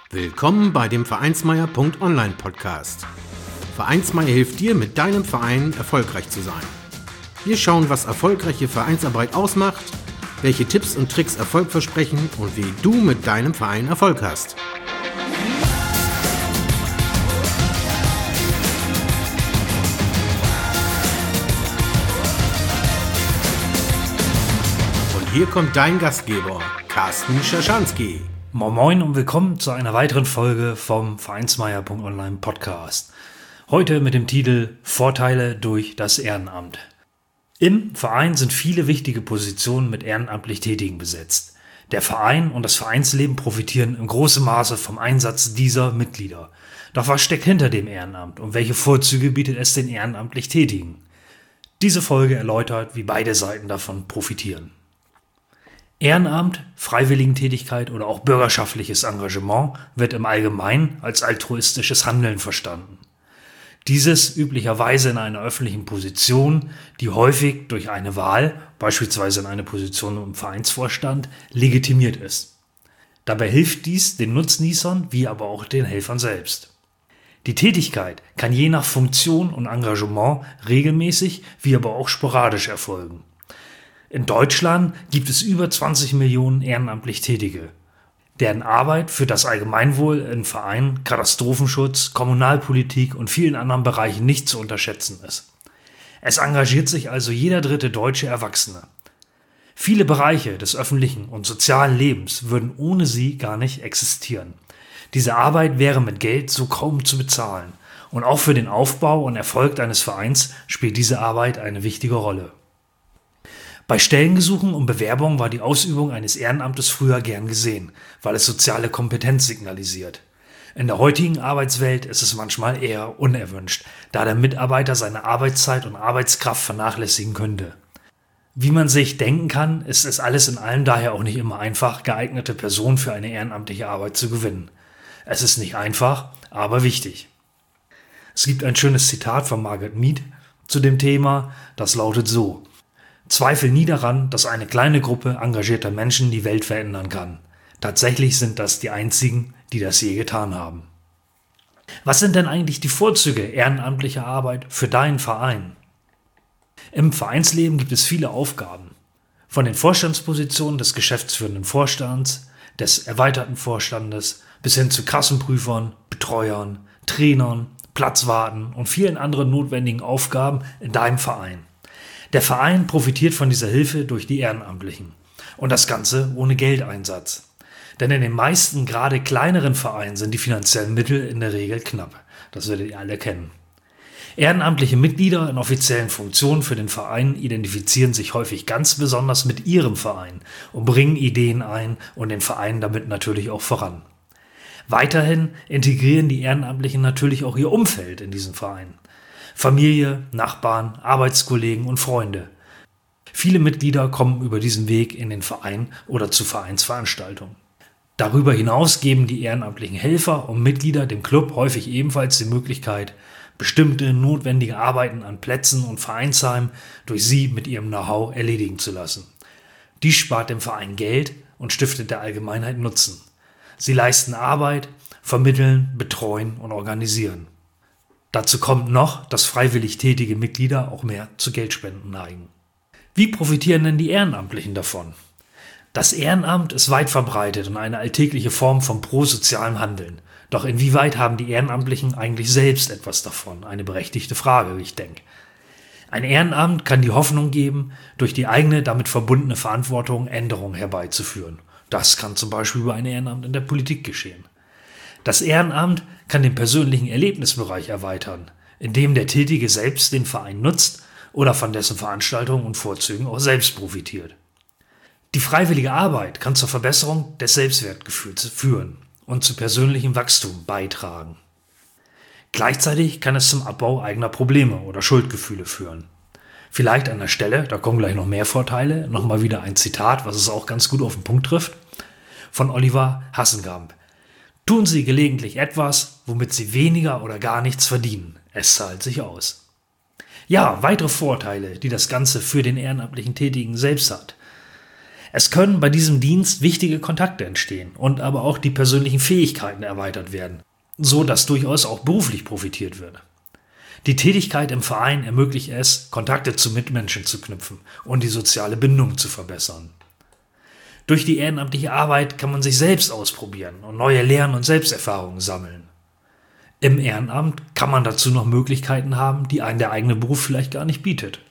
Willkommen bei dem Vereinsmeier.online Podcast. Vereinsmeier hilft dir, mit deinem Verein erfolgreich zu sein. Wir schauen, was erfolgreiche Vereinsarbeit ausmacht, welche Tipps und Tricks Erfolg versprechen und wie du mit deinem Verein Erfolg hast. Und hier kommt dein Gastgeber, Carsten Schaschanski. Moin Moin und willkommen zu einer weiteren Folge vom Vereinsmeier.online Podcast. Heute mit dem Titel Vorteile durch das Ehrenamt. Im Verein sind viele wichtige Positionen mit ehrenamtlich Tätigen besetzt. Der Verein und das Vereinsleben profitieren in großem Maße vom Einsatz dieser Mitglieder. Doch was steckt hinter dem Ehrenamt und welche Vorzüge bietet es den ehrenamtlich Tätigen? Diese Folge erläutert, wie beide Seiten davon profitieren. Ehrenamt, Freiwilligentätigkeit oder auch bürgerschaftliches Engagement wird im Allgemeinen als altruistisches Handeln verstanden. Dieses üblicherweise in einer öffentlichen Position, die häufig durch eine Wahl, beispielsweise in eine Position im Vereinsvorstand, legitimiert ist. Dabei hilft dies den Nutznießern wie aber auch den Helfern selbst. Die Tätigkeit kann je nach Funktion und Engagement regelmäßig wie aber auch sporadisch erfolgen. In Deutschland gibt es über 20 Millionen ehrenamtlich Tätige, deren Arbeit für das Allgemeinwohl in Vereinen, Katastrophenschutz, Kommunalpolitik und vielen anderen Bereichen nicht zu unterschätzen ist. Es engagiert sich also jeder dritte deutsche Erwachsene. Viele Bereiche des öffentlichen und sozialen Lebens würden ohne sie gar nicht existieren. Diese Arbeit wäre mit Geld so kaum zu bezahlen. Und auch für den Aufbau und Erfolg eines Vereins spielt diese Arbeit eine wichtige Rolle. Bei Stellengesuchen und Bewerbungen war die Ausübung eines Ehrenamtes früher gern gesehen, weil es soziale Kompetenz signalisiert. In der heutigen Arbeitswelt ist es manchmal eher unerwünscht, da der Mitarbeiter seine Arbeitszeit und Arbeitskraft vernachlässigen könnte. Wie man sich denken kann, ist es alles in allem daher auch nicht immer einfach, geeignete Personen für eine ehrenamtliche Arbeit zu gewinnen. Es ist nicht einfach, aber wichtig. Es gibt ein schönes Zitat von Margaret Mead zu dem Thema, das lautet so: Zweifel nie daran, dass eine kleine Gruppe engagierter Menschen die Welt verändern kann. Tatsächlich sind das die einzigen, die das je getan haben. Was sind denn eigentlich die Vorzüge ehrenamtlicher Arbeit für deinen Verein? Im Vereinsleben gibt es viele Aufgaben. Von den Vorstandspositionen des geschäftsführenden Vorstands, des erweiterten Vorstandes bis hin zu Kassenprüfern, Betreuern, Trainern, Platzwarten und vielen anderen notwendigen Aufgaben in deinem Verein. Der Verein profitiert von dieser Hilfe durch die Ehrenamtlichen. Und das Ganze ohne Geldeinsatz. Denn in den meisten, gerade kleineren Vereinen sind die finanziellen Mittel in der Regel knapp. Das werdet ihr alle kennen. Ehrenamtliche Mitglieder in offiziellen Funktionen für den Verein identifizieren sich häufig ganz besonders mit ihrem Verein und bringen Ideen ein und den Verein damit natürlich auch voran. Weiterhin integrieren die Ehrenamtlichen natürlich auch ihr Umfeld in diesen Verein. Familie, Nachbarn, Arbeitskollegen und Freunde. Viele Mitglieder kommen über diesen Weg in den Verein oder zu Vereinsveranstaltungen. Darüber hinaus geben die ehrenamtlichen Helfer und Mitglieder dem Club häufig ebenfalls die Möglichkeit, bestimmte notwendige Arbeiten an Plätzen und Vereinsheimen durch sie mit ihrem Know-how erledigen zu lassen. Dies spart dem Verein Geld und stiftet der Allgemeinheit Nutzen. Sie leisten Arbeit, vermitteln, betreuen und organisieren. Dazu kommt noch, dass freiwillig tätige Mitglieder auch mehr zu Geldspenden neigen. Wie profitieren denn die Ehrenamtlichen davon? Das Ehrenamt ist weit verbreitet und eine alltägliche Form von prosozialem Handeln. Doch inwieweit haben die Ehrenamtlichen eigentlich selbst etwas davon? Eine berechtigte Frage, wie ich denke. Ein Ehrenamt kann die Hoffnung geben, durch die eigene damit verbundene Verantwortung Änderungen herbeizuführen. Das kann zum Beispiel über ein Ehrenamt in der Politik geschehen. Das Ehrenamt kann den persönlichen Erlebnisbereich erweitern, indem der Tätige selbst den Verein nutzt oder von dessen Veranstaltungen und Vorzügen auch selbst profitiert. Die freiwillige Arbeit kann zur Verbesserung des Selbstwertgefühls führen und zu persönlichem Wachstum beitragen. Gleichzeitig kann es zum Abbau eigener Probleme oder Schuldgefühle führen. Vielleicht an der Stelle, da kommen gleich noch mehr Vorteile, nochmal wieder ein Zitat, was es auch ganz gut auf den Punkt trifft, von Oliver Hassengamp. Tun Sie gelegentlich etwas, womit Sie weniger oder gar nichts verdienen. Es zahlt sich aus. Ja, weitere Vorteile, die das Ganze für den ehrenamtlichen Tätigen selbst hat. Es können bei diesem Dienst wichtige Kontakte entstehen und aber auch die persönlichen Fähigkeiten erweitert werden, so dass durchaus auch beruflich profitiert wird. Die Tätigkeit im Verein ermöglicht es, Kontakte zu Mitmenschen zu knüpfen und die soziale Bindung zu verbessern. Durch die ehrenamtliche Arbeit kann man sich selbst ausprobieren und neue Lern- und Selbsterfahrungen sammeln. Im Ehrenamt kann man dazu noch Möglichkeiten haben, die einem der eigene Beruf vielleicht gar nicht bietet.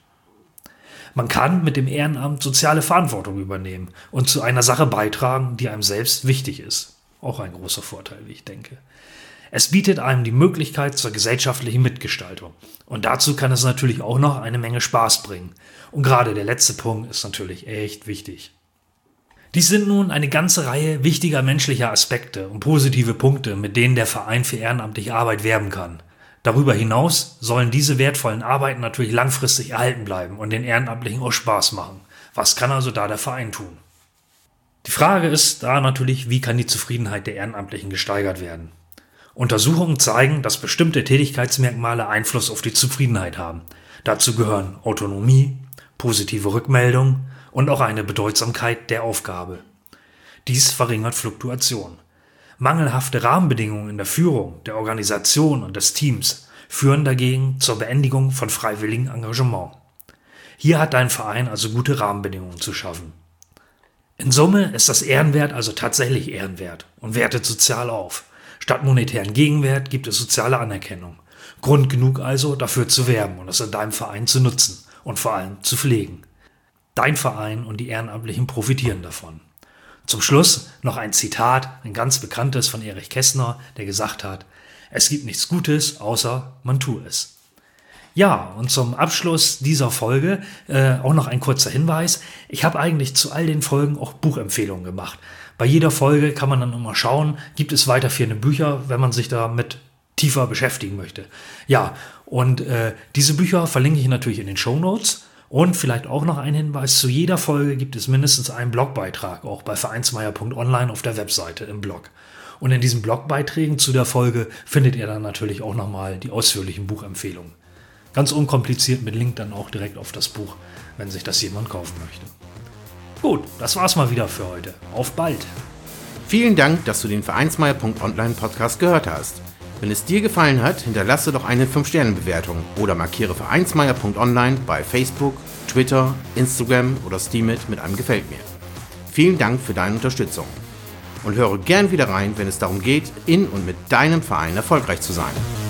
Man kann mit dem Ehrenamt soziale Verantwortung übernehmen und zu einer Sache beitragen, die einem selbst wichtig ist. Auch ein großer Vorteil, wie ich denke. Es bietet einem die Möglichkeit zur gesellschaftlichen Mitgestaltung. Und dazu kann es natürlich auch noch eine Menge Spaß bringen. Und gerade der letzte Punkt ist natürlich echt wichtig. Dies sind nun eine ganze Reihe wichtiger menschlicher Aspekte und positive Punkte, mit denen der Verein für ehrenamtliche Arbeit werben kann. Darüber hinaus sollen diese wertvollen Arbeiten natürlich langfristig erhalten bleiben und den Ehrenamtlichen auch Spaß machen. Was kann also da der Verein tun? Die Frage ist da natürlich, wie kann die Zufriedenheit der Ehrenamtlichen gesteigert werden? Untersuchungen zeigen, dass bestimmte Tätigkeitsmerkmale Einfluss auf die Zufriedenheit haben. Dazu gehören Autonomie, positive Rückmeldung und auch eine Bedeutsamkeit der Aufgabe. Dies verringert Fluktuation. Mangelhafte Rahmenbedingungen in der Führung, der Organisation und des Teams führen dagegen zur Beendigung von freiwilligem Engagement. Hier hat dein Verein also gute Rahmenbedingungen zu schaffen. In Summe ist das Ehrenwert also tatsächlich ehrenwert und wertet sozial auf. Statt monetären Gegenwert gibt es soziale Anerkennung. Grund genug also, dafür zu werben und es in deinem Verein zu nutzen und vor allem zu pflegen. Dein Verein und die Ehrenamtlichen profitieren davon. Zum Schluss noch ein Zitat, ein ganz bekanntes von Erich Kästner, der gesagt hat: Es gibt nichts Gutes, außer man tue es. Ja, und zum Abschluss dieser Folge auch noch ein kurzer Hinweis. Ich habe eigentlich zu all den Folgen auch Buchempfehlungen gemacht. Bei jeder Folge kann man dann immer schauen, gibt es weiterführende Bücher, wenn man sich damit tiefer beschäftigen möchte. Ja, und diese Bücher verlinke ich natürlich in den Shownotes. Und vielleicht auch noch ein Hinweis, zu jeder Folge gibt es mindestens einen Blogbeitrag, auch bei vereinsmeier.online auf der Webseite im Blog. Und in diesen Blogbeiträgen zu der Folge findet ihr dann natürlich auch nochmal die ausführlichen Buchempfehlungen. Ganz unkompliziert mit Link dann auch direkt auf das Buch, wenn sich das jemand kaufen möchte. Gut, das war's mal wieder für heute. Auf bald! Vielen Dank, dass du den Vereinsmeier.online Podcast gehört hast. Wenn es dir gefallen hat, hinterlasse doch eine 5-Sterne-Bewertung oder markiere Vereinsmeier.online bei Facebook, Twitter, Instagram oder Steemit mit einem Gefällt mir. Vielen Dank für deine Unterstützung. Und höre gern wieder rein, wenn es darum geht, in und mit deinem Verein erfolgreich zu sein.